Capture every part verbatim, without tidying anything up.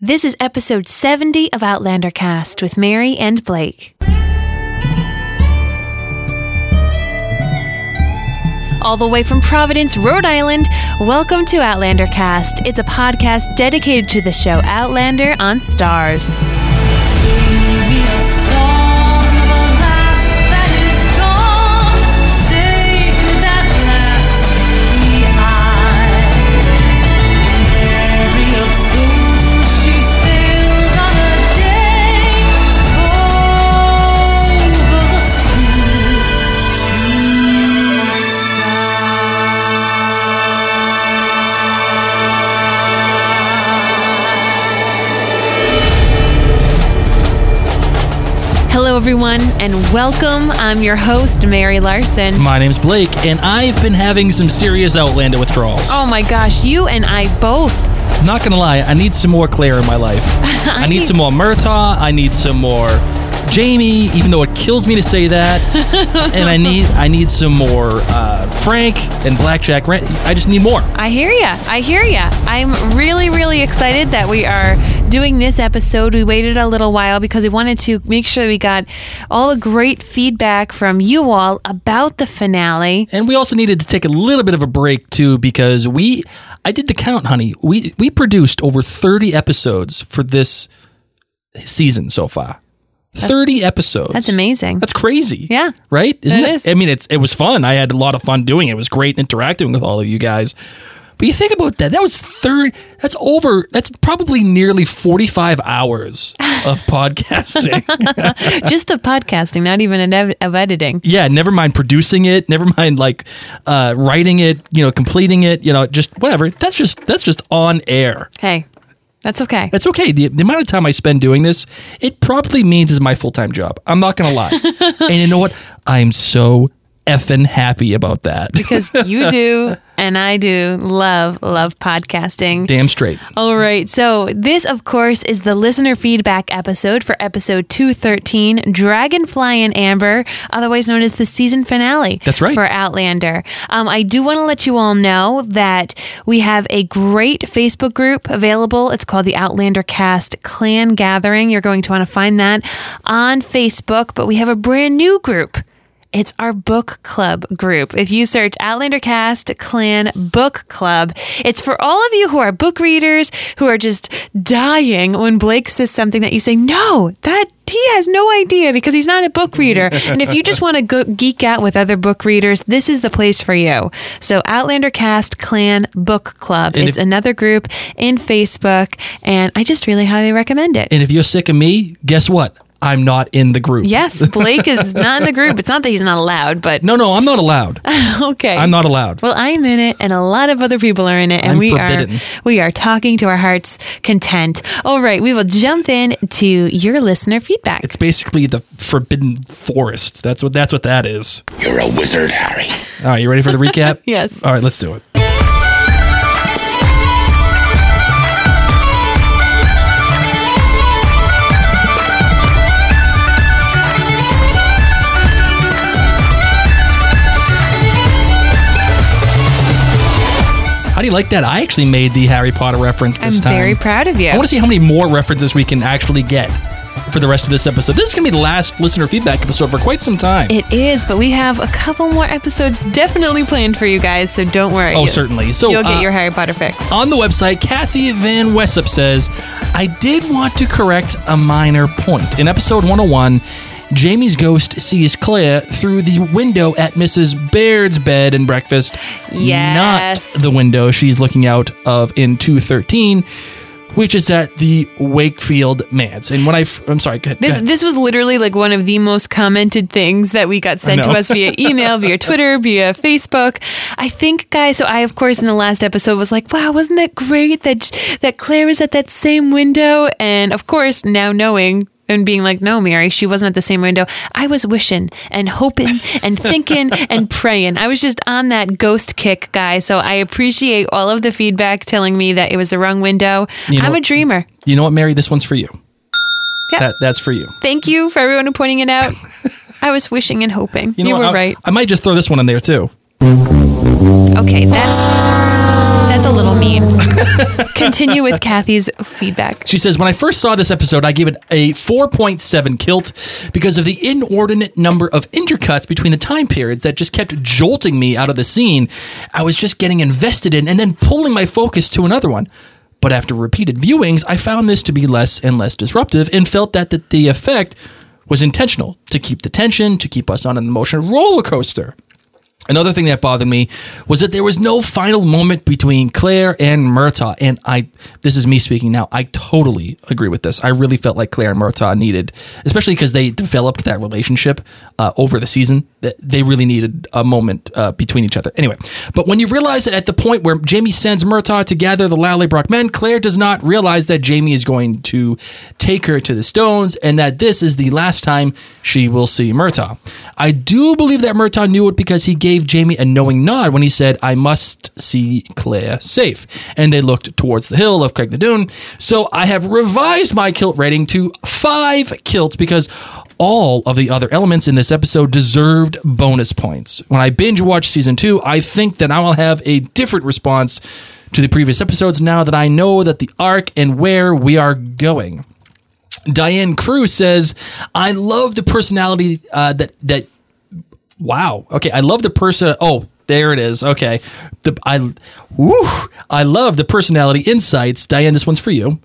This is episode seventy of Outlander Cast with Mary and Blake. All the way from Providence, Rhode Island, welcome to Outlander Cast. It's a podcast dedicated to the show Outlander on Starz. Hello, everyone, and welcome. I'm your host, Mary Larson. My name's Blake, and I've been having some serious Outlander withdrawals. Oh my gosh, you and I both. Not gonna lie, I need some more Claire in my life. I, I need, need some more Murtaugh. I need some more Jamie, even though it kills me to say that. And I need I need some more uh, Frank and Blackjack. I just need more. I hear ya. I hear ya. I'm really, really excited that we are doing this episode. We waited a little while because we wanted to make sure we got all the great feedback from you all about the finale. And we also needed to take a little bit of a break too, because we I did the count, honey. We we produced over thirty episodes for this season so far. That's, thirty episodes. That's amazing. That's crazy. Yeah. Right? Isn't it? It is. I mean, it's it was fun. I had a lot of fun doing it. It was great interacting with all of you guys. But you think about that. That was third. That's over. That's probably nearly forty-five hours of podcasting. Just of podcasting, not even an ev- of editing. Yeah. Never mind producing it. Never mind like uh, writing it. You know, completing it. You know, just whatever. That's just that's just on air. Hey. That's okay. It's okay. The, the amount of time I spend doing this, it probably means it's my full-time job. I'm not going to lie. And you know what? I'm so effing happy about that. Because you do, and I do love, love podcasting. Damn straight. All right. So this, of course, is the listener feedback episode for episode two thirteen, Dragonfly and Amber, otherwise known as the season finale. That's right. For Outlander. Um, I do want to let you all know that we have a great Facebook group available. It's called the Outlander Cast Clan Gathering. You're going to want to find that on Facebook, but we have a brand new group. It's our book club group. If you search Outlander Cast Clan Book Club, it's for all of you who are book readers, who are just dying when Blake says something that you say, no, that he has no idea because he's not a book reader. And if you just want to go geek out with other book readers, this is the place for you. So Outlander Cast Clan Book Club. And it's if, another group in Facebook, and I just really highly recommend it. And if you're sick of me, guess what? I'm not in the group. Yes, Blake is not in the group. It's not that he's not allowed, but... No, no, I'm not allowed. Okay. I'm not allowed. Well, I'm in it, and a lot of other people are in it, and I'm we forbidden. are we are talking to our heart's content. All right, we will jump in to your listener feedback. It's basically the Forbidden Forest. That's what that's what that is. You're a wizard, Harry. All right, you ready for the recap? Yes. All right, let's do it. How do you like that? I actually made the Harry Potter reference this I'm time. I'm very proud of you. I want to see how many more references we can actually get for the rest of this episode. This is going to be the last listener feedback episode for quite some time. It is, but we have a couple more episodes definitely planned for you guys, so don't worry. Oh, you, certainly. So You'll get uh, your Harry Potter fix. On the website, Kathy Van Wessup says, I did want to correct a minor point. In episode one oh one, Jamie's ghost sees Claire through the window at Missus Baird's bed and breakfast. Yes. Not the window she's looking out of in two thirteen, which is at the Wakefield Manse. And when I, f- I'm sorry, go ahead, This go ahead. this was literally like one of the most commented things that we got sent to us via email, via Twitter, via Facebook. I think, guys, so I, of course, in the last episode was like, wow, wasn't that great that that Claire was at that same window? And of course, now knowing and being like, no, Mary, she wasn't at the same window. I was wishing and hoping and thinking and praying. I was just on that ghost kick, guys. So I appreciate all of the feedback telling me that it was the wrong window. You know I'm what? a dreamer. You know what, Mary? This one's for you. Yeah. That, that's for you. Thank you for everyone who pointing it out. I was wishing and hoping. You, know you were what? I, right. I might just throw this one in there too. Okay, that's that's a little mean. scene. Continue with Kathy's feedback. She says, when I first saw this episode, I gave it a four point seven kilt because of the inordinate number of intercuts between the time periods that just kept jolting me out of the scene I was just getting invested in and then pulling my focus to another one. But after repeated viewings, I found this to be less and less disruptive and felt that the, the effect was intentional to keep the tension, to keep us on an emotional roller coaster. Another thing that bothered me was that there was no final moment between Claire and Murtaugh. And I, this is me speaking now, I totally agree with this. I really felt like Claire and Murtaugh needed, especially because they developed that relationship uh, over the season, that they really needed a moment uh, between each other. Anyway, but when you realize that at the point where Jamie sends Murtaugh to gather the Lallybroch men, Claire does not realize that Jamie is going to take her to the Stones and that this is the last time she will see Murtaugh. I do believe that Murtaugh knew it because he gave Jamie a knowing nod when he said, I must see Claire safe. And they looked towards the hill of Craignadoon. So I have revised my kilt rating to five kilts because all of the other elements in this episode deserved bonus points. When I binge watch season two, I think that I will have a different response to the previous episodes now that I know that the arc and where we are going. Diane Cruz says, I love the personality uh, that, that, wow. Okay. I love the person. Oh, there it is. Okay. The, I, woo, I love the personality insights. Diane, this one's for you.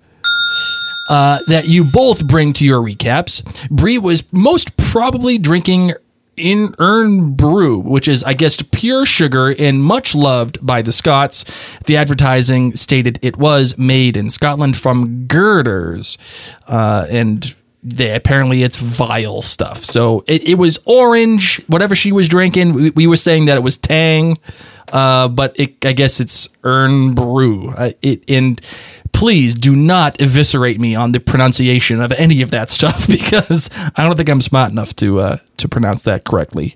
Uh, that you both bring to your recaps. Bree was most probably drinking in Urn Brew, which is, I guess, pure sugar and much loved by the Scots. The advertising stated it was made in Scotland from girders, uh, and they, apparently it's vile stuff. So it, it was orange, whatever she was drinking. We, we were saying that it was Tang, uh, but it, I guess it's Urn Brew. Uh, it, and please do not eviscerate me on the pronunciation of any of that stuff because I don't think I'm smart enough to uh, to pronounce that correctly.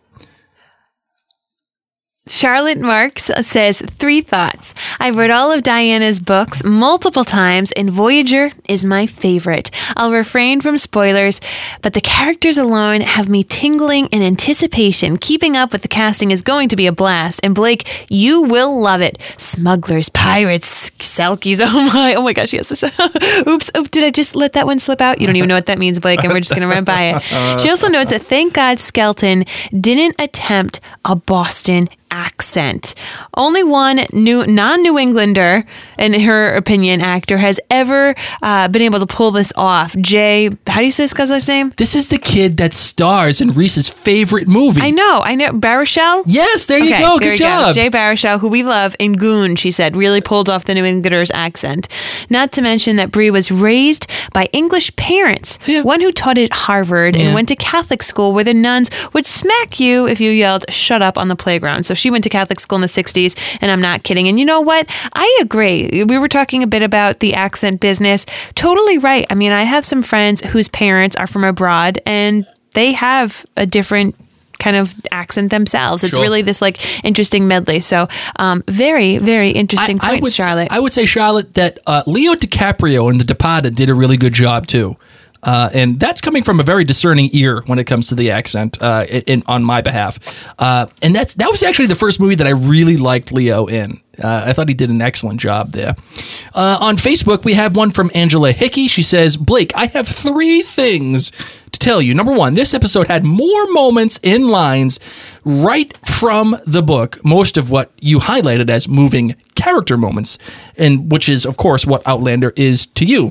Charlotte Marks says, three thoughts. I've read all of Diana's books multiple times, and Voyager is my favorite. I'll refrain from spoilers, but the characters alone have me tingling in anticipation. Keeping up with the casting is going to be a blast, and Blake, you will love it. Smugglers, pirates, Selkies, oh my, oh my gosh, yes. Oops, oh, did I just let that one slip out? You don't even know what that means, Blake, and we're just going to run by it. She also notes that thank God Skelton didn't attempt a Boston accent. Only one new non-New Englander, in her opinion, actor has ever uh, been able to pull this off. Jay, how do you say this guy's last name? This is the kid that stars in Reese's favorite movie. I know, I know. Baruchel? Yes, there you okay, go. There Good you job. Go. Jay Baruchel, who we love in Goon, she said, really pulled off the New Englander's accent. Not to mention that Bree was raised by English parents, yeah. one who taught at Harvard yeah. and went to Catholic school where the nuns would smack you if you yelled, shut up on the playground. So she went to Catholic school in the sixties, and I'm not kidding. And you know what? I agree. We were talking a bit about the accent business. Totally right. I mean, I have some friends whose parents are from abroad, and they have a different kind of accent themselves. It's sure. really this like interesting medley. So um, very, very interesting I, point, I would, Charlotte. I would say, Charlotte, that uh, Leo DiCaprio in The Departed did a really good job too. Uh, and that's coming from a very discerning ear when it comes to the accent uh, in, on my behalf. Uh, and that's that was actually the first movie that I really liked Leo in. Uh, I thought he did an excellent job there. Uh, on Facebook, we have one from Angela Hickey. She says, Blake, I have three things to tell you. Number one, this episode had more moments in lines right from the book, most of what you highlighted as moving character moments, and which is, of course, what Outlander is to you.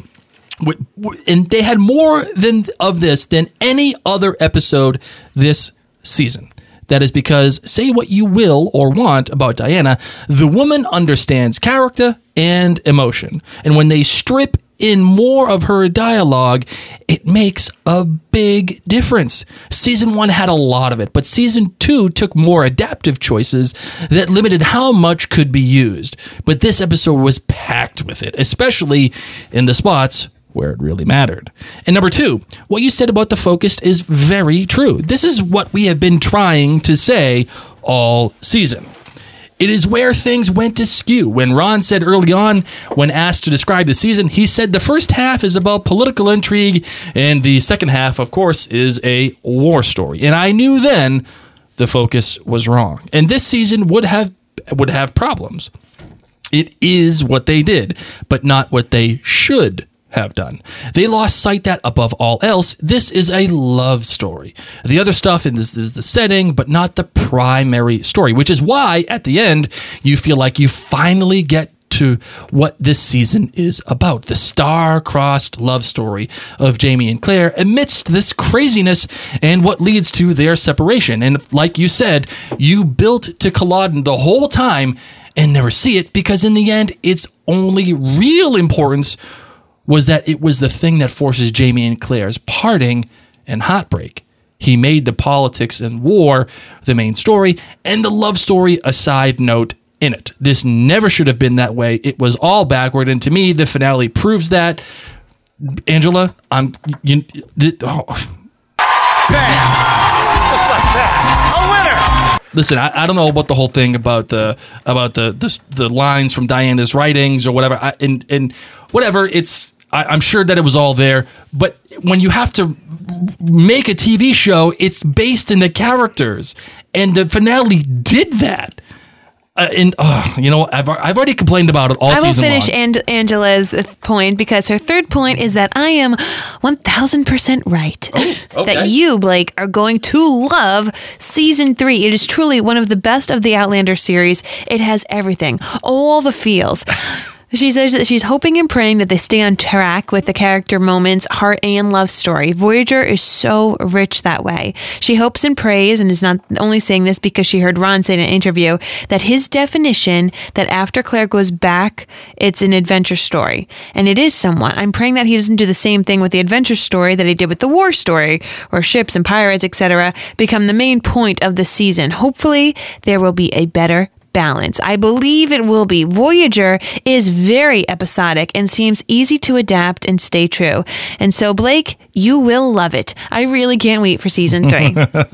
And they had more than of this than any other episode this season. That is because, say what you will or want about Diana, the woman understands character and emotion. And when they strip in more of her dialogue, it makes a big difference. Season one had a lot of it, but season two took more adaptive choices that limited how much could be used. But this episode was packed with it, especially in the spots where it really mattered. And number two, what you said about the focus is very true. This is what we have been trying to say all season. It is where things went askew. When Ron said early on, when asked to describe the season, he said the first half is about political intrigue, and the second half, of course, is a war story. And I knew then the focus was wrong. And this season would have would have problems. It is what they did, but not what they should have done. They lost sight that, above all else, this is a love story. The other stuff is, is the setting, but not the primary story, which is why, at the end, you feel like you finally get to what this season is about. The star-crossed love story of Jamie and Claire amidst this craziness and what leads to their separation. And like you said, you built to Culloden the whole time and never see it, because in the end, its only real importance was that it was the thing that forces Jamie and Claire's parting and heartbreak. He made the politics and war the main story, and the love story a side note in it. This never should have been that way. It was all backward, and to me, the finale proves that. Angela, I'm... You, the, oh. Bam! Just like that. A winner! Listen, I, I don't know about the whole thing about the about the the, the lines from Diana's writings or whatever, I, and and whatever. It's I, I'm sure that it was all there, but when you have to make a T V show, it's based in the characters, and the finale did that. Uh, and uh, you know, I've I've already complained about it all season long. I will finish An- Angela's point, because her third point is that I am one thousand percent right. Oh, okay. That you, Blake, are going to love season three. It is truly one of the best of the Outlander series. It has everything, all the feels. She says that she's hoping and praying that they stay on track with the character moments, heart, and love story. Voyager is so rich that way. She hopes and prays, and is not only saying this because she heard Ron say in an interview, that his definition that after Claire goes back, it's an adventure story. And it is somewhat. I'm praying that he doesn't do the same thing with the adventure story that he did with the war story, or ships and pirates, et cetera, become the main point of the season. Hopefully, there will be a better balance. I believe it will be. Voyager is very episodic and seems easy to adapt and stay true. And so, Blake, you will love it. I really can't wait for season three.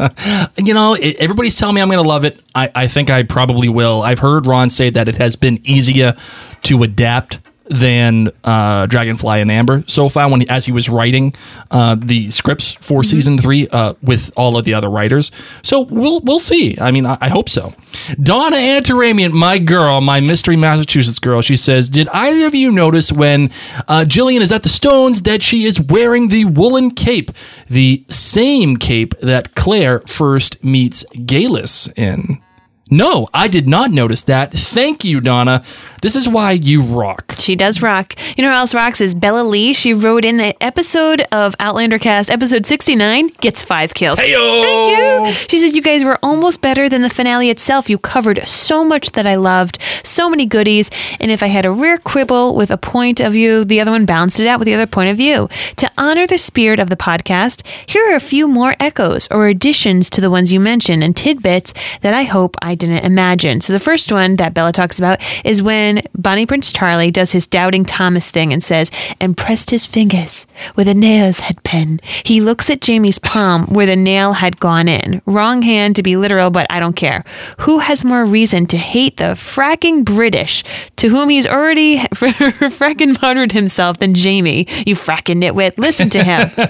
You know, it, everybody's telling me I'm going to love it. I, I think I probably will. I've heard Ron say that it has been easier to adapt than uh, Dragonfly and Amber so far, when he, as he was writing uh, the scripts for mm-hmm. season three uh, with all of the other writers. So we'll we'll see. I mean, I, I hope so. Donna Antaramian, my girl, my Mystery Massachusetts girl, she says, did either of you notice when uh, Jillian is at the Stones that she is wearing the woolen cape, the same cape that Claire first meets Galus in? No, I did not notice that. Thank you, Donna. This is why you rock. She does rock. You know who else rocks is Bella Lee. She wrote in the episode of Outlander Cast, episode sixty-nine, gets five kills. Hey-o! Thank you. She says, you guys were almost better than the finale itself. You covered so much that I loved, so many goodies, and if I had a rare quibble with a point of view, the other one balanced it out with the other point of view. To honor the spirit of the podcast, here are a few more echoes or additions to the ones you mentioned and tidbits that I hope I didn't imagine. So the first one that Bella talks about is when Bonnie Prince Charlie does his doubting Thomas thing and says, and pressed his fingers where the nails had been. He looks at Jamie's palm where the nail had gone in. Wrong hand to be literal, but I don't care. Who has more reason to hate the fracking British, to whom he's already fracking murdered himself, than Jamie? You fracking nitwit. Listen to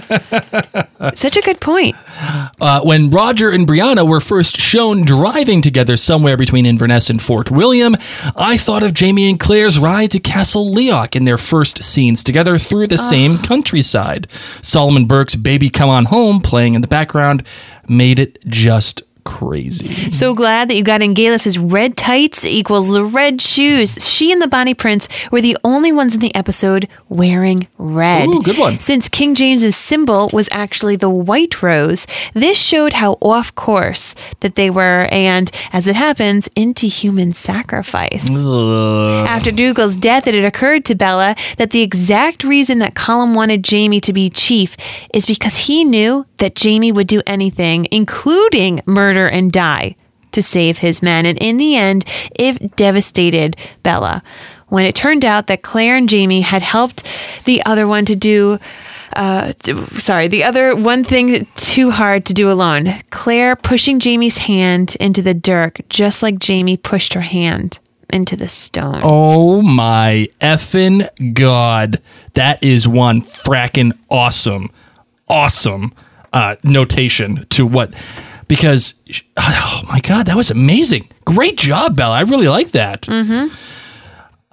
him. Such a good point. Uh, when Roger and Brianna were first shown driving together somewhere between Inverness and Fort William, I thought of Jamie and Claire's ride to Castle Leoch in their first scenes together through the oh. same countryside. Solomon Burke's Baby Come On Home playing in the background made it just crazy. So glad that you got in. Galus's red tights equals the red shoes. She and the Bonnie Prince were the only ones in the episode wearing red. Ooh, good one. Since King James's symbol was actually the white rose, this showed how off course that they were, and as it happens, into human sacrifice. Ugh. After Dougal's death, it had occurred to Bella that the exact reason that Colin wanted Jamie to be chief is because he knew that Jamie would do anything, including murder and die, to save his men. And in the end, it devastated Bella when it turned out that Claire and Jamie had helped the other one to do uh sorry the other one thing too hard to do alone. Claire pushing Jamie's hand into the dirt, just like Jamie pushed her hand into the stone. Oh my effing god. That is one fracking awesome awesome uh notation to what, because, oh my God, that was amazing. Great job, Bella. I really like that. Mm-hmm.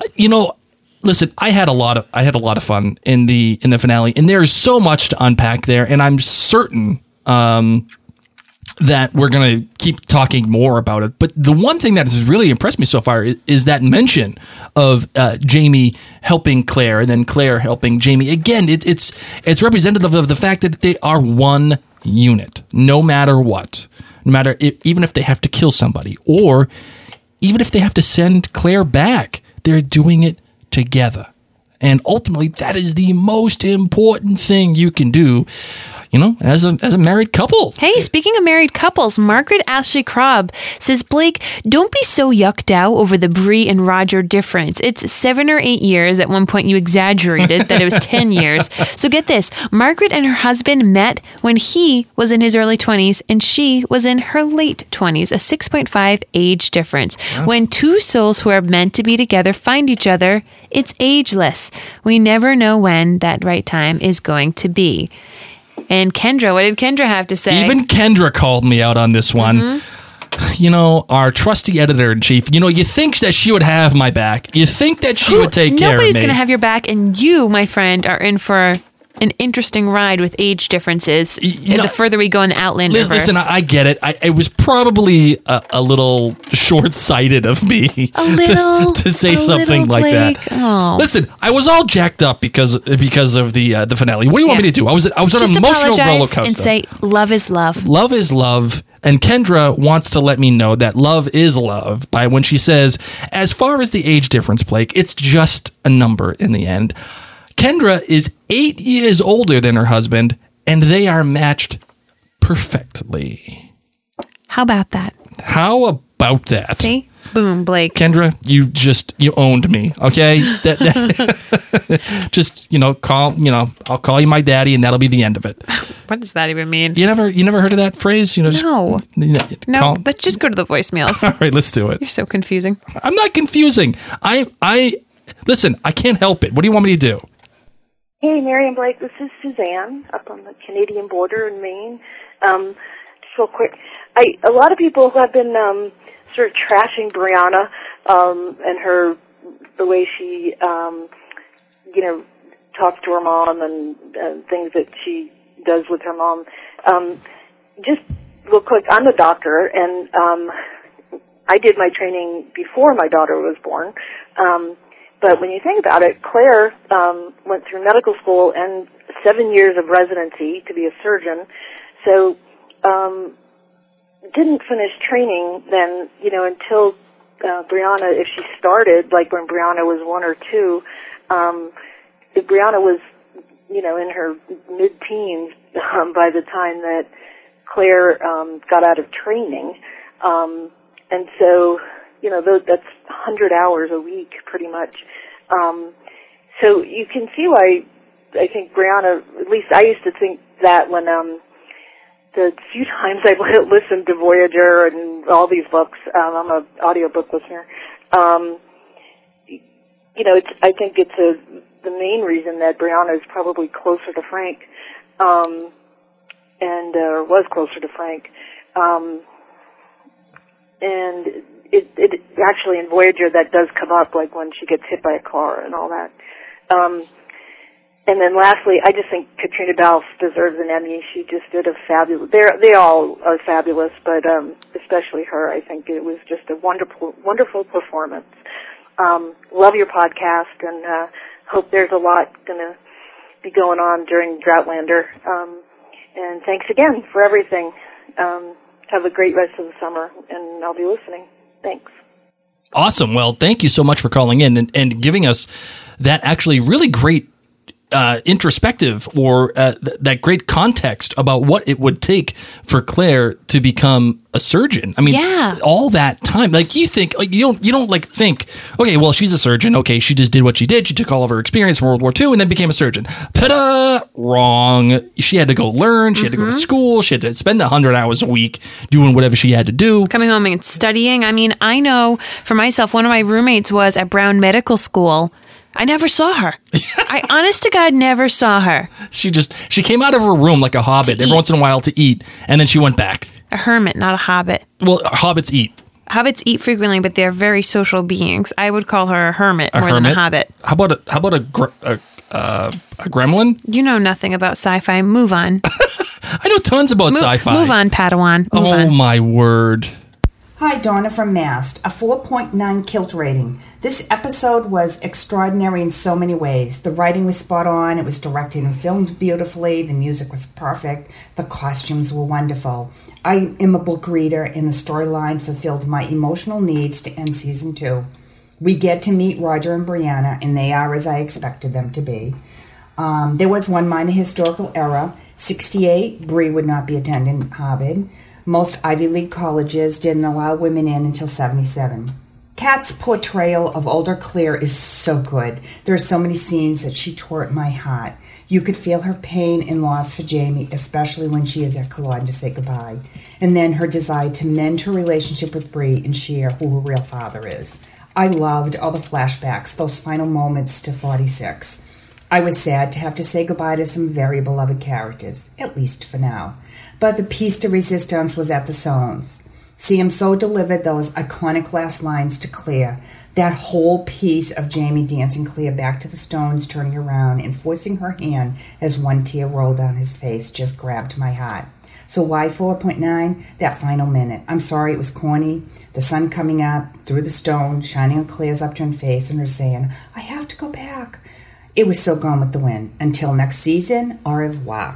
You know, listen, I had a lot of I had a lot of fun in the in the finale, and there's so much to unpack there, and I'm certain um, that we're gonna keep talking more about it. But the one thing that has really impressed me so far is, is that mention of uh, Jamie helping Claire, and then Claire helping Jamie. Again, it, it's it's representative of the fact that they are one unit, no matter what, no matter if, even if they have to kill somebody, or even if they have to send Claire back, they're doing it together. And ultimately, that is the most important thing you can do, you know, as a as a married couple. Hey, speaking of married couples, Margaret Ashley Krob says, Blake, don't be so yucked out over the Bree and Roger difference. It's seven or eight years. At one point, you exaggerated that it was ten years. So get this. Margaret and her husband met when he was in his early twenties and she was in her late twenties, a six point five age difference. Wow. When two souls who are meant to be together find each other, it's ageless. We never know when that right time is going to be. And Kendra, what did Kendra have to say? Even Kendra called me out on this one. Mm-hmm. You know, our trusty editor-in-chief, you know, you think that she would have my back. You think that she would take care of me. Nobody's going to have your back, and you, my friend, are in for an interesting ride with age differences you know, the further we go in the Outlanderverse. Listen, I, I get it. I, it was probably a, a little short-sighted of me a little, to, to say a something like Blake. that. Oh. Listen, I was all jacked up because because of the uh, the finale. What do you want yeah. me to do? I was I was on Just an emotional roller coaster. And say, love is love. Love is love. And Kendra wants to let me know that love is love by when she says, as far as the age difference, Blake, it's just a number in the end. Kendra is eight years older than her husband, and they are matched perfectly. How about that? How about that? See? Boom, Blake. Kendra, you just, you owned me, okay? That, that just, you know, call, you know, I'll call you my daddy, and that'll be the end of it. What does that even mean? You never, you never heard of that phrase? You know, just, no. You know, no, call. Let's just go to the voicemails. All right, let's do it. You're so confusing. I'm not confusing. I, I, listen, I can't help it. What do you want me to do? Hey, Mary and Blake, this is Suzanne up on the Canadian border in Maine. Um, just real quick, I, a lot of people have been um, sort of trashing Brianna um, and her, the way she, um, you know, talks to her mom and uh, things that she does with her mom. Um, just real quick, I'm a doctor, and um, I did my training before my daughter was born. Um, But when you think about it, Claire um, went through medical school and seven years of residency to be a surgeon, so um, didn't finish training then, you know, until uh, Brianna, if she started, like when Brianna was one or two, um, if Brianna was, you know, in her mid-teens um, by the time that Claire um, got out of training. Um, and so... You know, that's one hundred hours a week, pretty much. Um, so you can see why I think Brianna, at least I used to think that when um, the few times I've listened to Voyager and all these books, um, I'm an audiobook listener, um, you know, it's, I think it's a, the main reason that Brianna is probably closer to Frank, um, and uh, was closer to Frank. Um, and... It, it actually in Voyager that does come up, like when she gets hit by a car and all that. Um, and then lastly, I just think Katrina Balfe deserves an Emmy. She just did a fabulous. They they all are fabulous, but um, especially her. I think it was just a wonderful, wonderful performance. Um, love your podcast, and uh, hope there's a lot going to be going on during Droughtlander. Um, and thanks again for everything. Um, have a great rest of the summer, and I'll be listening. Thanks. Awesome. Well, thank you so much for calling in and, and giving us that actually really great uh, introspective or uh, th- that great context about what it would take for Claire to become a surgeon. I mean, yeah. all that time, like you think, like you don't, you don't like think, okay, well, she's a surgeon. Okay, she just did what she did. She took all of her experience from World War Two and then became a surgeon. Ta-da! Wrong. She had to go learn. She mm-hmm. had to go to school. She had to spend a hundred hours a week doing whatever she had to do. Coming home and studying. I mean, I know for myself, one of my roommates was at Brown Medical School. I never saw her. I, honest to God, never saw her. She just, she came out of her room like a hobbit every once in a while to eat, and then she went back. A hermit, not a hobbit. Well, hobbits eat. hobbits eat frequently, but they're very social beings. I would call her a hermit A more hermit? than a hobbit. How about a how about a gr- a, uh, a gremlin? You know nothing about sci-fi. Move on. I know tons about Mo- sci-fi. Move on, Padawan. Move oh on. my word. Hi, Donna from Mast, a four point nine Kilt rating. This episode was extraordinary in so many ways. The writing was spot on, it was directed and filmed beautifully, the music was perfect, the costumes were wonderful. I am a book reader, and the storyline fulfilled my emotional needs to end season two. We get to meet Roger and Brianna, and they are as I expected them to be. Um, there was one minor historical error. sixty-eight, Bree would not be attending Harvard. Most Ivy League colleges didn't allow women in until seventy-seven. Kat's portrayal of older Claire is so good. There are so many scenes that she tore at my heart. You could feel her pain and loss for Jamie, especially when she is at Culloden to say goodbye. And then her desire to mend her relationship with Bree and share who her real father is. I loved all the flashbacks, those final moments to forty-six. I was sad to have to say goodbye to some very beloved characters, at least for now. But the piece de resistance was at the Stones. Sam so delivered those iconic last lines to Claire. That whole piece of Jamie dancing Claire back to the Stones, turning around and forcing her hand as one tear rolled down his face just grabbed my heart. So why four point nine? That final minute. I'm sorry it was corny. The sun coming up through the stone, shining on Claire's upturned face and her saying, I have to go back. It was so gone with the wind. Until next season, au revoir.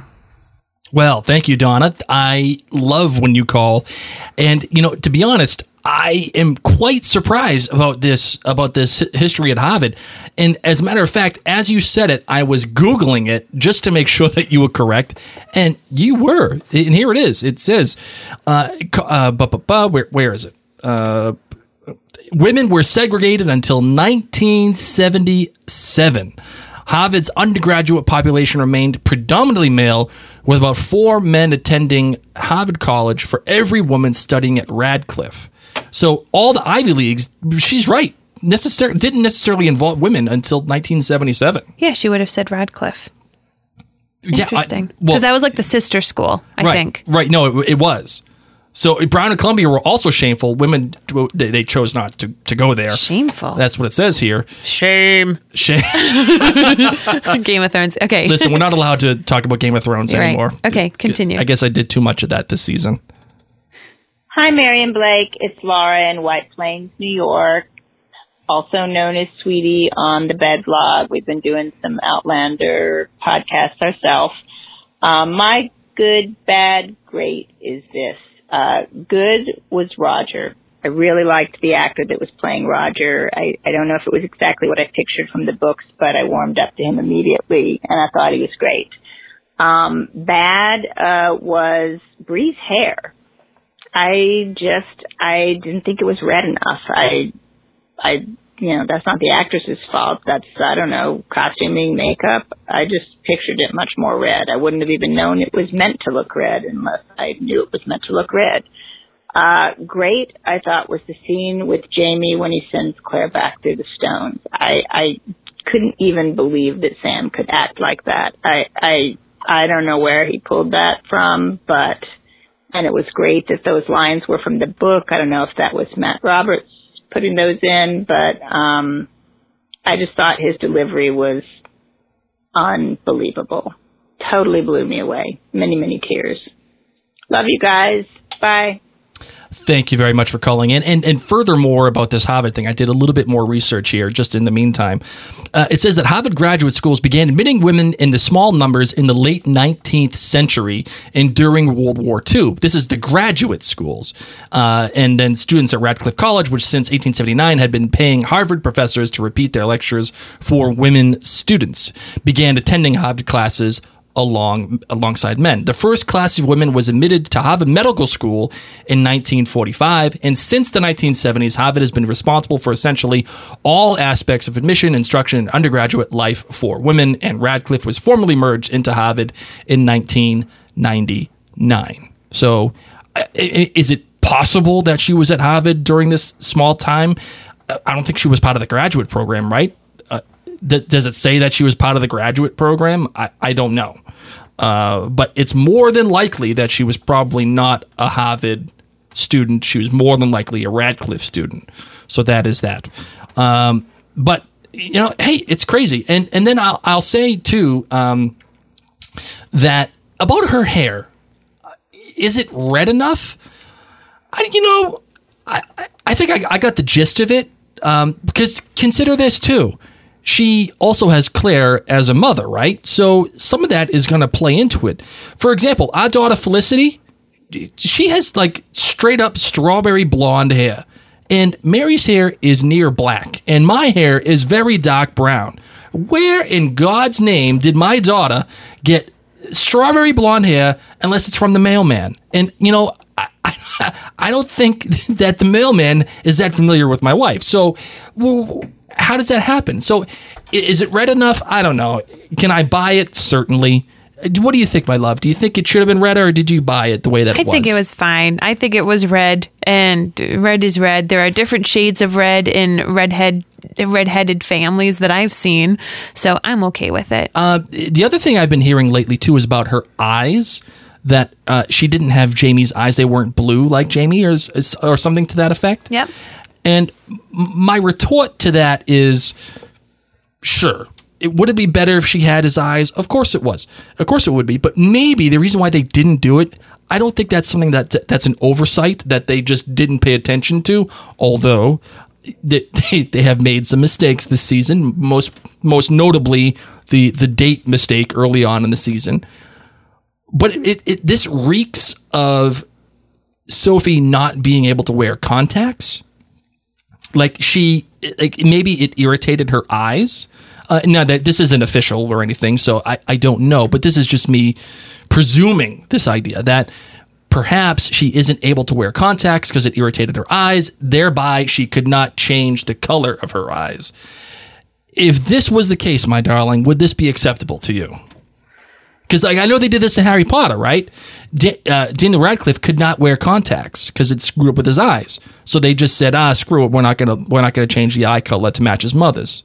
Well, thank you, Donna. I love when you call. And, you know, to be honest, I am quite surprised about this about this history at Harvard. And as a matter of fact, as you said it, I was Googling it just to make sure that you were correct. And you were. And here it is. It says, uh, uh, bu- bu- bu- where, where is it? Uh, women were segregated until nineteen seventy-seven. Harvard's undergraduate population remained predominantly male, with about four men attending Harvard College for every woman studying at Radcliffe. So all the Ivy Leagues, she's right, necessar- didn't necessarily involve women until nineteen seventy-seven. Yeah, she would have said Radcliffe. Interesting. Yeah, Because well, that was like the sister school, I right, think. Right, no, it, it was. So Brown and Columbia were also shameful. Women, they, they chose not to, to go there. Shameful. That's what it says here. Shame. Shame. Game of Thrones. Okay. Listen, we're not allowed to talk about Game of Thrones You're right. anymore. Okay, continue. I guess I did too much of that this season. Hi, Mary and Blake. It's Laura in White Plains, New York, also known as Sweetie on the Bedlog. We've been doing some Outlander podcasts ourselves. Um, my good, bad, great is this. Uh, good was Roger. I really liked the actor that was playing Roger. I, I don't know if it was exactly what I pictured from the books, but I warmed up to him immediately, and I thought he was great. Um, bad uh, was Bree's hair. I just, I didn't think it was red enough. I, I, you know, that's not the actress's fault. That's, I don't know, costuming, makeup. I just pictured it much more red. I wouldn't have even known it was meant to look red unless I knew it was meant to look red. Uh, great, I thought, was the scene with Jamie when he sends Claire back through the stones. I, I couldn't even believe that Sam could act like that. I, I, I don't know where he pulled that from, but, and it was great that those lines were from the book. I don't know if that was Matt Roberts putting those in, but um, I just thought his delivery was unbelievable. Totally blew me away. Many, many tears. Love you guys. Bye. Thank you very much for calling in. And and furthermore about this Harvard thing, I did a little bit more research here just in the meantime. Uh, it says that Harvard graduate schools began admitting women in the small numbers in the late nineteenth century and during World War Two. This is the graduate schools. Uh, and then students at Radcliffe College, which since eighteen seventy-nine had been paying Harvard professors to repeat their lectures for women students, began attending Harvard classes along alongside men. The first class of women was admitted to Harvard Medical School in nineteen forty-five, and since the nineteen seventies, Harvard has been responsible for essentially all aspects of admission, instruction, and undergraduate life for women, and Radcliffe was formally merged into Harvard in nineteen ninety-nine. So is it possible that she was at Harvard during this small time? I don't think she was part of the graduate program, right? Uh, th- does it say that she was part of the graduate program? I, I don't know. Uh, but it's more than likely that she was probably not a Harvard student. She was more than likely a Radcliffe student. So that is that. Um, but, you know, hey, it's crazy. And and then I'll, I'll say, too, um, that about her hair, is it red enough? I, you know, I, I think I, I got the gist of it. Um, because consider this, too. She also has Claire as a mother, right? So some of that is going to play into it. For example, our daughter Felicity, she has like straight up strawberry blonde hair. And Mary's hair is near black. And my hair is very dark brown. Where in God's name did my daughter get strawberry blonde hair unless it's from the mailman? And, you know, I, I, I don't think that the mailman is that familiar with my wife. So, well, how does that happen? So is it red enough? I don't know. Can I buy it? Certainly. What do you think, my love? Do you think it should have been red, or did you buy it the way that it I was? I think it was fine. I think it was red, and red is red. There are different shades of red in redhead, red-headed families that I've seen, so I'm okay with it. Uh, the other thing I've been hearing lately, too, is about her eyes, that uh, she didn't have Jamie's eyes. They weren't blue like Jamie, or, or something to that effect. Yep. And my retort to that is, sure, it, would it be better if she had his eyes? Of course it was. Of course it would be. But maybe the reason why they didn't do it, I don't think that's something that that's an oversight that they just didn't pay attention to, although they, they have made some mistakes this season, most most notably the, the date mistake early on in the season. But it, it this reeks of Sophie not being able to wear contacts. Like she, like maybe it irritated her eyes. Uh, now that this isn't official or anything, so I, I don't know. But this is just me presuming this idea that perhaps she isn't able to wear contacts because it irritated her eyes. Thereby, she could not change the color of her eyes. If this was the case, my darling, would this be acceptable to you? Because like, I know they did this in Harry Potter, right? D- uh, Daniel Radcliffe could not wear contacts because it screwed up with his eyes. So they just said, "Ah, screw it. We're not gonna we're not gonna change the eye color to match his mother's."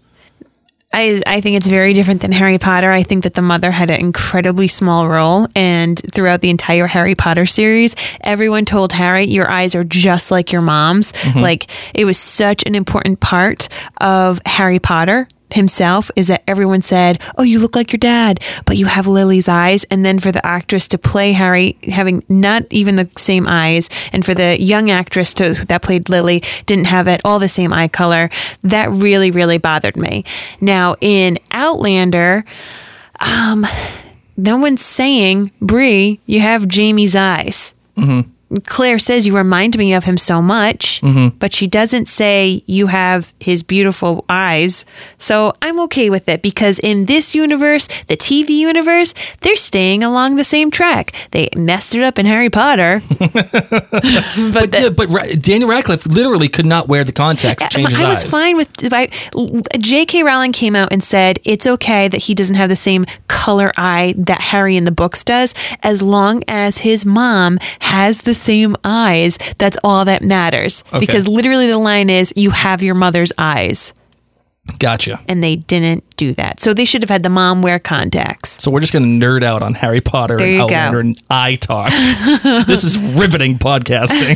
I, I think it's very different than Harry Potter. I think that the mother had an incredibly small role, and throughout the entire Harry Potter series, everyone told Harry, your eyes are just like your mom's. Mm-hmm. Like, it was such an important part of Harry Potter himself, is that everyone said, oh, you look like your dad, but you have Lily's eyes. And then for the actress to play Harry having not even the same eyes, and for the young actress to that played Lily didn't have at all the same eye color, that really, really bothered me. Now in Outlander, um, no one's saying, Bree, you have Jamie's eyes. Mm-hmm. Claire says you remind me of him so much, mm-hmm. but she doesn't say you have his beautiful eyes. So I'm okay with it, because in this universe, the T V universe, they're staying along the same track. They messed it up in Harry Potter. but but, the, yeah, but Ra- Daniel Radcliffe literally could not wear the contacts to change his I was eyes. fine with I, J K Rowling came out and said it's okay that he doesn't have the same color eye that Harry in the books does, as long as his mom has the same eyes. That's all that matters. Okay. Because literally the line is, you have your mother's eyes. Gotcha. And they didn't do that. So they should have had the mom wear contacts. So we're just going to nerd out on Harry Potter there and Outlander and eye talk. This is riveting podcasting.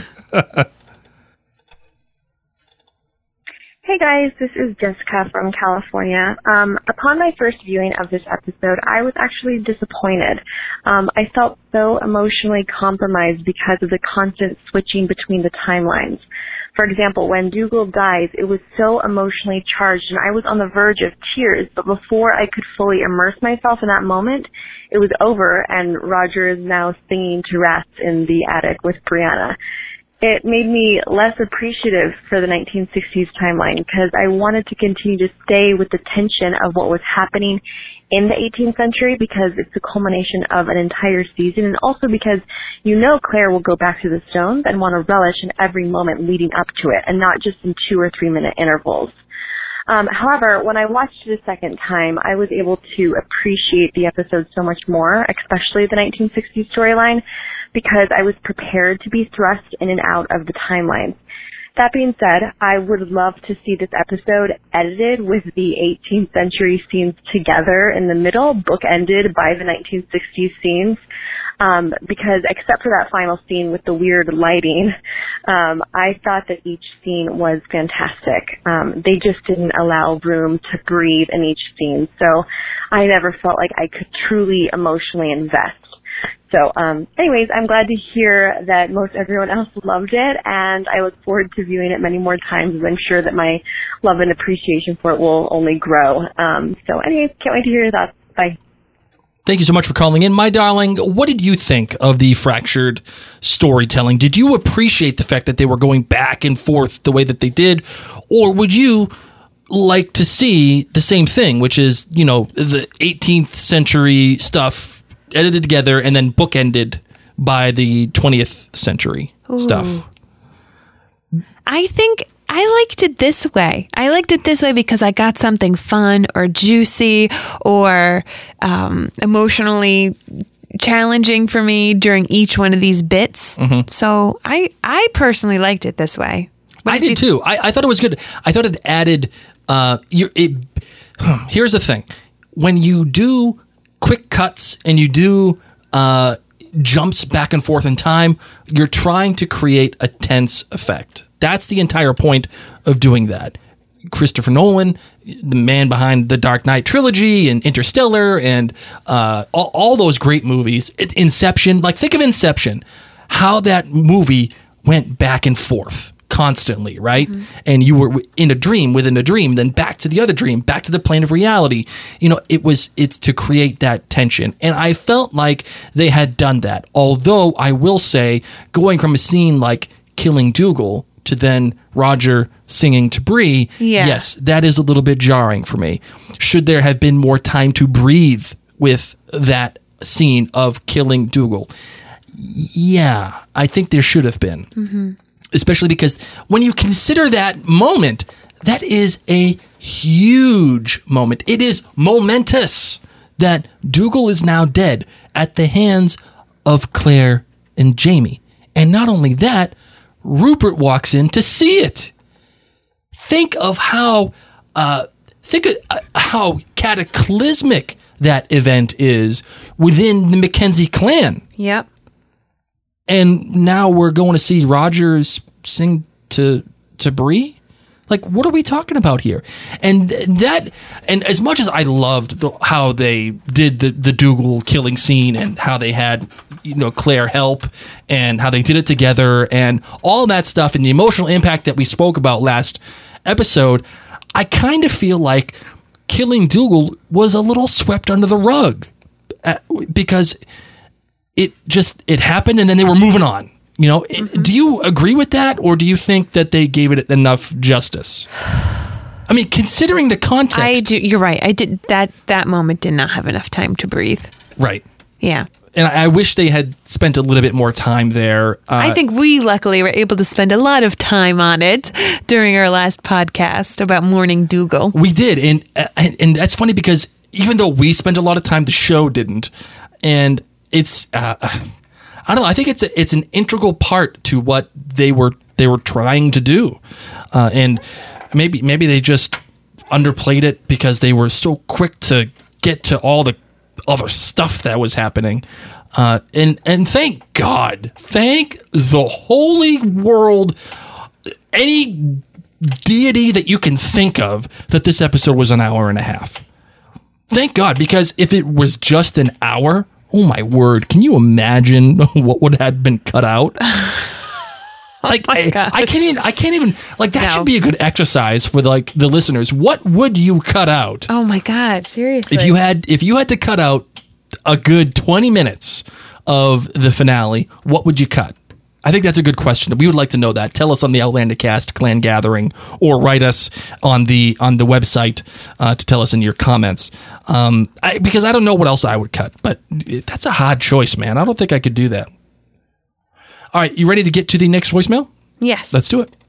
Hey guys, this is Jessica from California. Um, upon my first viewing of this episode, I was actually disappointed. Um, I felt so emotionally compromised because of the constant switching between the timelines. For example, when Dougal dies, it was so emotionally charged and I was on the verge of tears, but before I could fully immerse myself in that moment, it was over and Roger is now singing to rats in the attic with Brianna. It made me less appreciative for the nineteen sixties timeline because I wanted to continue to stay with the tension of what was happening in the eighteenth century, because it's the culmination of an entire season, and also because you know Claire will go back to the Stones and want to relish in every moment leading up to it and not just in two or three minute intervals. Um, however, when I watched it a second time, I was able to appreciate the episode so much more, especially the nineteen sixties storyline, because I was prepared to be thrust in and out of the timeline. That being said, I would love to see this episode edited with the eighteenth century scenes together in the middle, bookended by the nineteen sixties scenes. um, because except for that final scene with the weird lighting, um, I thought that each scene was fantastic. Um, they just didn't allow room to breathe in each scene, so I never felt like I could truly emotionally invest. So, um, anyways, I'm glad to hear that most everyone else loved it, and I look forward to viewing it many more times, as I'm sure that my love and appreciation for it will only grow. Um, so, anyways, can't wait to hear your thoughts. Bye. Thank you so much for calling in. My darling, what did you think of the fractured storytelling? Did you appreciate the fact that they were going back and forth the way that they did? Or would you like to see the same thing, which is, you know, the eighteenth century stuff edited together and then bookended by the twentieth century Ooh. Stuff? I think I liked it this way. I liked it this way because I got something fun or juicy or um, emotionally challenging for me during each one of these bits. Mm-hmm. So I, I personally liked it this way. What I did, did too. I, I thought it was good. I thought it added. Uh, you're, it, here's the thing: when you do quick cuts and you do uh, jumps back and forth in time, you're trying to create a tense effect. That's the entire point of doing that. Christopher Nolan, the man behind the Dark Knight trilogy and Interstellar and uh, all, all those great movies, Inception, like think of Inception, how that movie went back and forth constantly, right? Mm-hmm. And you were in a dream within a dream, then back to the other dream, back to the plane of reality. You know, it was, it's to create that tension. And I felt like they had done that. Although I will say, going from a scene like killing Dougal to then Roger singing to Bree, yeah. yes, that is a little bit jarring for me. Should there have been more time to breathe with that scene of killing Dougal? Yeah, I think there should have been. Mm-hmm. Especially because when you consider that moment, that is a huge moment. It is momentous that Dougal is now dead at the hands of Claire and Jamie. And not only that, Rupert walks in to see it. Think of how uh, think of uh, how cataclysmic that event is within the Mackenzie clan. Yep. And now we're going to see Rogers sing to to Bree? Like, what are we talking about here? And that, and as much as I loved the, how they did the, the Dougal killing scene and how they had, you know, Claire help and how they did it together and all that stuff and the emotional impact that we spoke about last episode, I kind of feel like killing Dougal was a little swept under the rug uh, because it just, it happened and then they were moving on. You know, mm-hmm. Do you agree with that, or do you think that they gave it enough justice? I mean, considering the context, I do. You're right. I did that. That moment did not have enough time to breathe. Right. Yeah. And I wish they had spent a little bit more time there. Uh, I think we luckily were able to spend a lot of time on it during our last podcast about mourning Dougal. We did, and and, and that's funny because even though we spent a lot of time, the show didn't, and it's. Uh, I don't know. I think it's a, it's an integral part to what they were they were trying to do, uh, and maybe maybe they just underplayed it because they were so quick to get to all the other stuff that was happening. Uh, and and thank God, thank the holy world, any deity that you can think of, that this episode was an hour and a half. Thank God, because if it was just an hour. Oh my word! Can you imagine what would have been cut out? Like, oh my I, I can't even. I can't even. Like, that no. should be a good exercise for the, like the listeners. What would you cut out? Oh my God! Seriously, if you had, if you had to cut out a good twenty minutes of the finale, what would you cut? I think that's a good question. We would like to know that. Tell us on the Outlander Cast Clan Gathering, or write us on the on the website uh, to tell us in your comments. Um, I, because I don't know what else I would cut, but that's a hard choice, man. I don't think I could do that. All right, you ready to get to the next voicemail? Yes. Let's do it.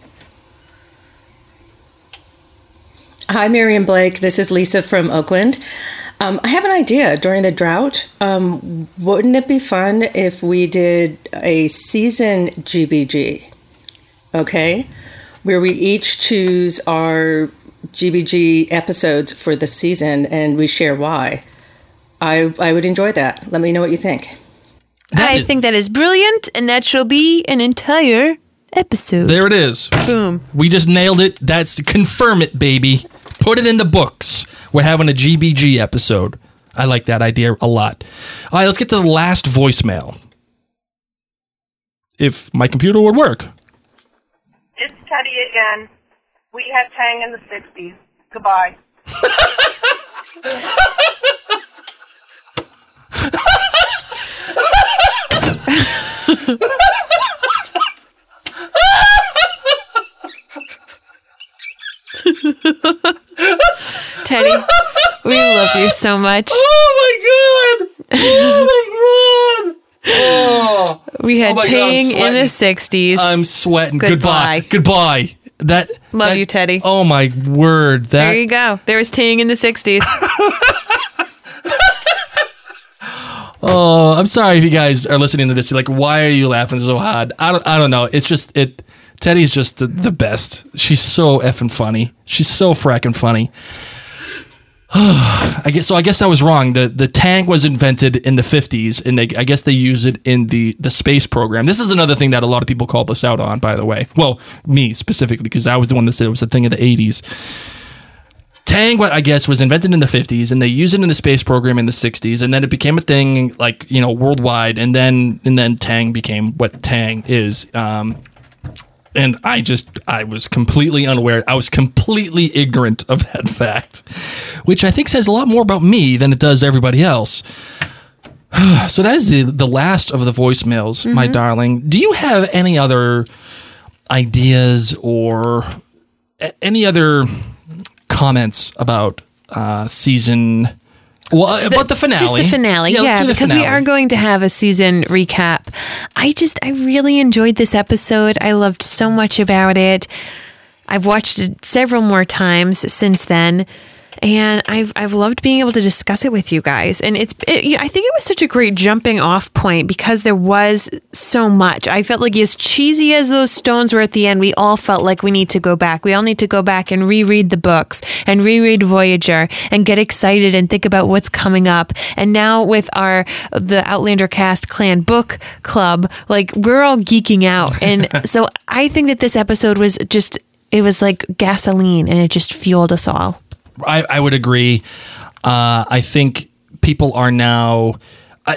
Hi, Miriam Blake. This is Lisa from Oakland. Um, I have an idea. During the drought, um, wouldn't it be fun if we did a season G B G? Okay? Where we each choose our G B G episodes for the season and we share why. I I would enjoy that. Let me know what you think. That I is- think that is brilliant, and that shall be an entire episode. There it is. Boom. We just nailed it. That's confirm it, baby. Put it in the books. We're having a G B G episode. I like that idea a lot. All right, let's get to the last voicemail. If my computer would work. It's Teddy again. We had Tang in the sixties. Goodbye. Teddy, we love you so much. Oh my god! Oh my god! Oh, We had Oh my God, I'm Tang in the sweating. sixties. I'm sweating. Goodbye. Goodbye. Goodbye. That Love that- you, Teddy. Oh my word! That There you go. There was Tang in the sixties. Oh, I'm sorry if you guys are listening to this. You're like, why are you laughing so hard? I don't. I don't know. It's just it. Teddy's just the, the best. She's so effing funny. She's so fracking funny. I guess so. I guess I was wrong. The the Tang was invented in the fifties, and they, I guess they use it in the the space program. This is another thing that a lot of people called us out on, by the way. Well, me specifically, because I was the one that said it was a thing of the eighties. Tang, I guess, was invented in the fifties, and they used it in the space program in the sixties, and then it became a thing, like, you know, worldwide, and then and then Tang became what Tang is. Um, and I just, I was completely unaware. I was completely ignorant of that fact, which I think says a lot more about me than it does everybody else. So that is the, the last of the voicemails, my darling. Do you have any other ideas or a- any other comments about uh, season... Well, about the finale. Just the finale, Yeah, yeah, let's do the because finale. we are going to have a season recap. I just, I really enjoyed this episode. I loved so much about it. I've watched it several more times since then, and I've I've loved being able to discuss it with you guys. And it's, it, I think it was such a great jumping off point because there was so much. I felt like as cheesy as those stones were at the end, we all felt like we need to go back. We all need to go back and reread the books and reread Voyager and get excited and think about what's coming up. And now with our the Outlander Cast Clan Book Club, like we're all geeking out. And so I think that this episode was just, it was like gasoline and it just fueled us all. I, I would agree. Uh, I think people are now... I,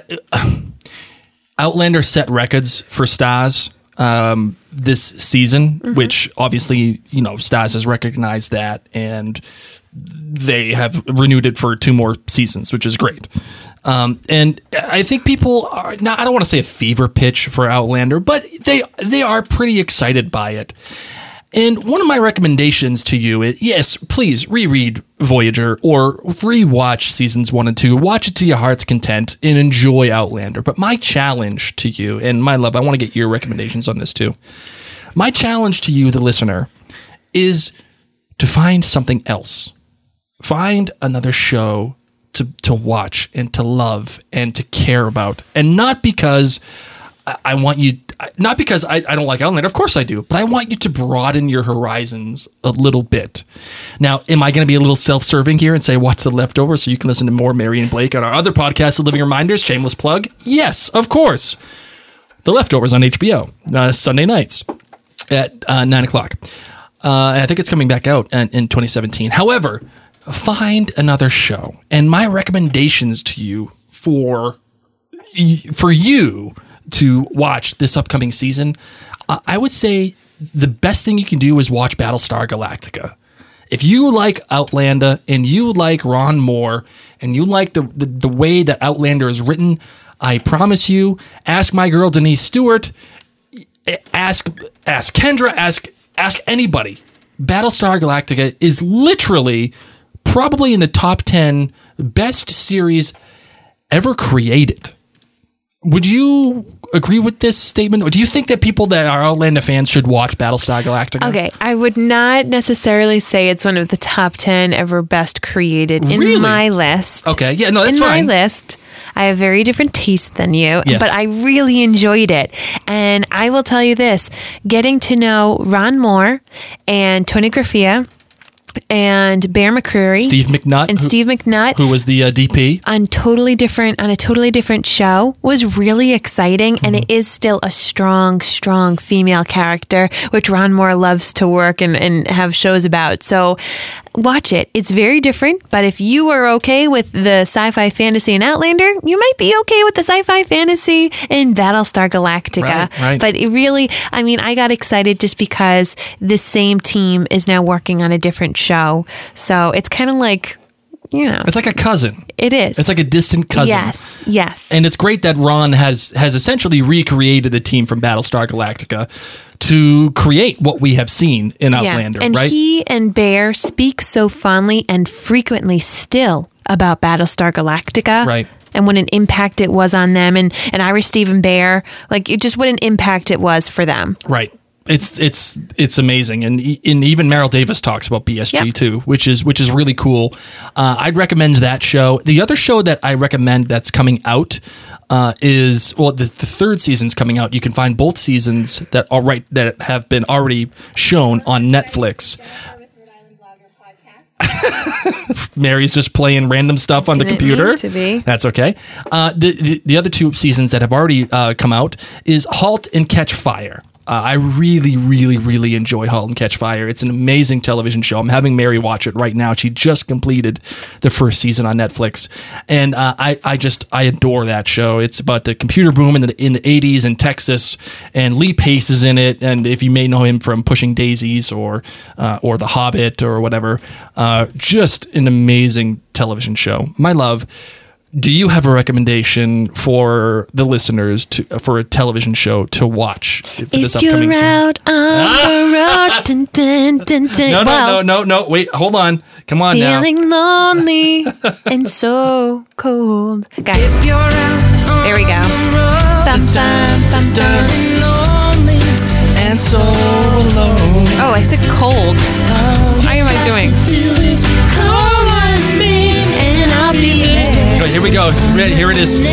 Outlander set records for Stars um, this season, Mm-hmm. which obviously, you know, Stars has recognized that, and they have renewed it for two more seasons, which is great. Um, and I think people are not, I don't want to say a fever pitch for Outlander, but they they are pretty excited by it. And one of my recommendations to you is, yes, please reread Voyager or rewatch seasons one and two. Watch it to your heart's content and enjoy Outlander. But my challenge to you, and my love, I want to get your recommendations on this too. My challenge to you, the listener, is to find something else. Find another show to, to watch and to love and to care about. And not because I, I want you... Not because I, I don't like Outlander, of course I do, but I want you to broaden your horizons a little bit. Now, am I going to be a little self-serving here and say watch The Leftovers so you can listen to more Mary and Blake on our other podcast, The Living Reminders, shameless plug? Yes, of course. The Leftovers on H B O, uh, Sunday nights at uh, nine o'clock. Uh, and I think it's coming back out in, in twenty seventeen. However, find another show. And my recommendations to you for for you to watch this upcoming season, uh, I would say the best thing you can do is watch Battlestar Galactica. If you like Outlander and you like Ron Moore and you like the, the, the way that Outlander is written, I promise you, ask my girl Denise Stewart, ask ask Kendra, ask ask anybody. Battlestar Galactica is literally probably in the top ten best series ever created. Would you agree with this statement? Or do you think that people that are Outlander fans should watch Battlestar Galactica? Okay, I would not necessarily say it's one of the top ten ever best created in Really? my list. Okay, yeah, no, that's in fine. my list. I have very different taste than you, Yes. but I really enjoyed it. And I will tell you this, getting to know Ron Moore and Tony Graffia and Bear McCreary, Steve McNutt, and who, Steve McNutt, who was the uh, D P on totally different on a totally different show, was really exciting, mm-hmm. and it is still a strong, strong female character, which Ron Moore loves to work and, and have shows about. So watch it. It's very different, but if you are okay with the sci-fi fantasy in Outlander, you might be okay with the sci-fi fantasy in Battlestar Galactica. Right, right. But it really, I mean, I got excited just because the same team is now working on a different show. So it's kind of like, you know. It's like a cousin. It is. It's like a distant cousin. Yes, yes. And it's great that Ron has has essentially recreated the team from Battlestar Galactica to create what we have seen in Outlander, yeah. and right? he and Bear speak so fondly and frequently still about Battlestar Galactica. Right. And what an impact it was on them. And, and Ira Stephen Bear, like it just what an impact it was for them. Right. It's it's it's amazing, and and even Meryl Davis talks about B S G yep. too, which is which is really cool. Uh, I'd recommend that show. The other show that I recommend that's coming out uh, is well, the, the third season's coming out. You can find both seasons that are right that have been already shown on Netflix. Mary's just playing random stuff on Didn't the computer. Need to be. That's okay. Uh, the, the the other two seasons that have already uh, come out is Halt and Catch Fire. Uh, I really, really, really enjoy *Halt and Catch Fire*. It's an amazing television show. I'm having Mary watch it right now. She just completed the first season on Netflix, and uh, I, I just, I adore that show. It's about the computer boom in the in the eighties in Texas, and Lee Pace is in it. And if you may know him from *Pushing Daisies* or uh, or *The Hobbit* or whatever, uh, just an amazing television show. My love. Do you have a recommendation for the listeners to for a television show to watch for if this upcoming you're season? out on the road, dun, dun, dun, dun. No, no, well, no, no, no. Wait, hold on. Come on now. Feeling lonely and so cold, guys. There we go. Bum, bum, bum, bum. And so alone. Oh, I said cold. How am I doing? Call on me and I'll be there. Go, here we go. Here it is.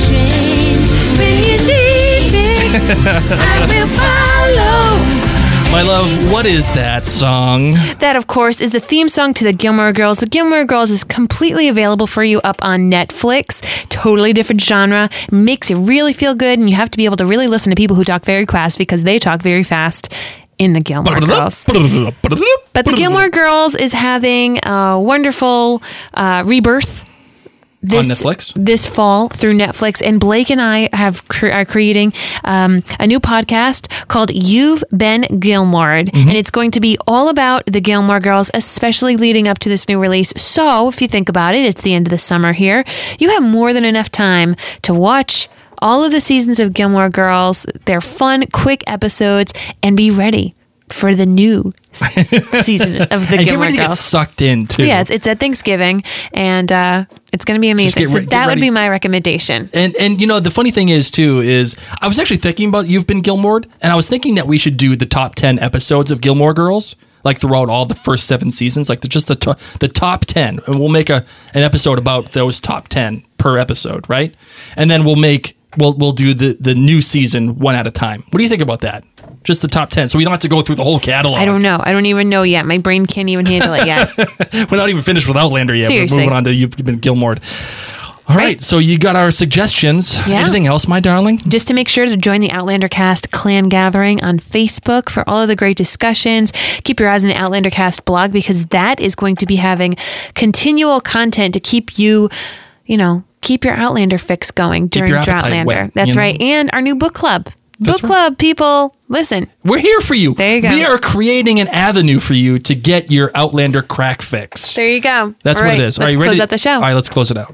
I will follow. My love, what is that song? That, of course, is the theme song to the Gilmore Girls. The Gilmore Girls is completely available for you up on Netflix. Totally different genre. Makes you really feel good, and you have to be able to really listen to people who talk very fast because they talk very fast in the Gilmore Girls. But the Gilmore Girls is having a wonderful uh, rebirth. This, on Netflix? This fall through Netflix. And Blake and I have cre- are creating um, a new podcast called You've Been Gilmored. Mm-hmm. And it's going to be all about the Gilmore Girls, especially leading up to this new release. So if you think about it, it's the end of the summer here. You have more than enough time to watch all of the seasons of Gilmore Girls. They're fun, quick episodes, and be ready for the new season of the and Gilmore get ready Girls. to get sucked in too. Yeah, it's, it's at Thanksgiving, and uh, it's going to be amazing. Get re- so that ready. would be my recommendation. And and you know the funny thing is too is I was actually thinking about You've Been Gilmored, and I was thinking that we should do the top ten episodes of Gilmore Girls, like throughout all the first seven seasons, like the, just the to- the top ten, and we'll make a an episode about those top ten per episode, right? And then we'll make we'll we'll do the the new season one at a time. What do you think about that? Just the top ten, so we don't have to go through the whole catalog. I don't know. I don't even know yet. My brain can't even handle it yet. We're not even finished with Outlander yet. Seriously. We're moving on to You've Been Gilmored. All right. right, so you got our suggestions. Yeah. Anything else, my darling? Just to make sure to join the Outlander Cast Clan Gathering on Facebook for all of the great discussions. Keep your eyes on the Outlander Cast blog because that is going to be having continual content to keep you, you know, keep your Outlander fix going during Droughtlander. Wet, That's you know? right. And our new book club. That's book right. club, people, listen. We're here for you. There you go. We are creating an avenue for you to get your Outlander crack fix. There you go. That's all what right, it is. Let's all right, you close ready? out the show. All right, let's close it out.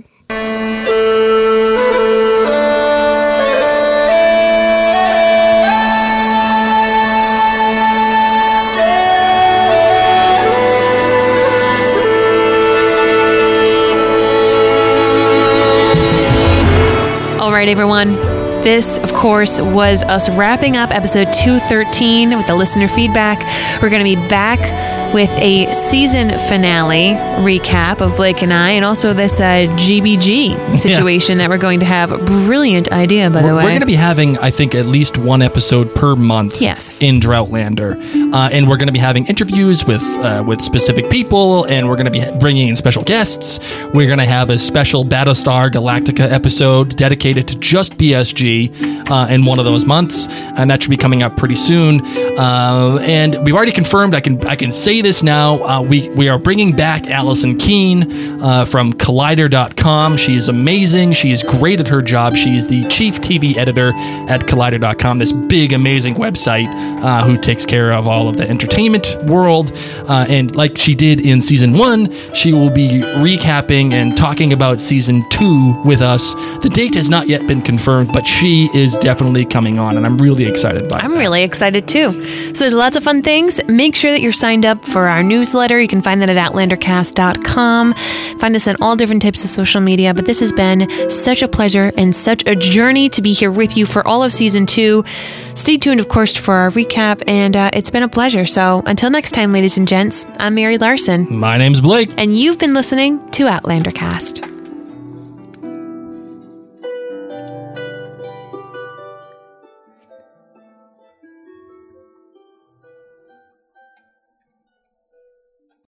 All right, everyone. This, of course, was us wrapping up episode two thirteen with the listener feedback. We're going to be back with a season finale recap of Blake and I, and also this uh, G B G situation yeah. that we're going to have. A brilliant idea, by we're, the way. We're going to be having, I think, at least one episode per month yes. in Droughtlander. Uh, and we're going to be having interviews with uh, with specific people, and we're going to be bringing in special guests. We're going to have a special Battlestar Galactica episode dedicated to just B S G uh, in one of those months, and that should be coming up pretty soon. Uh, and we've already confirmed, I can I can say this now, uh, we, we are bringing back Allison Keene uh, from Collider dot com. She is amazing. She is great at her job. She is the chief T V editor at Collider dot com, this big, amazing website uh, who takes care of all of the entertainment world. Uh, and like she did in season one, she will be recapping and talking about season two with us. The date has not yet been confirmed, but she is definitely coming on, and I'm really excited by it. I'm that. really excited too. So there's lots of fun things. Make sure that you're signed up for our newsletter. You can find that at outlander cast dot com. Find us on all different types of social media. But this has been such a pleasure and such a journey to be here with you for all of season two. Stay tuned, of course, for our recap, and uh, it's been a pleasure. So until next time, ladies and gents, I'm Mary Larson. My name's Blake. And you've been listening to Outlander Cast.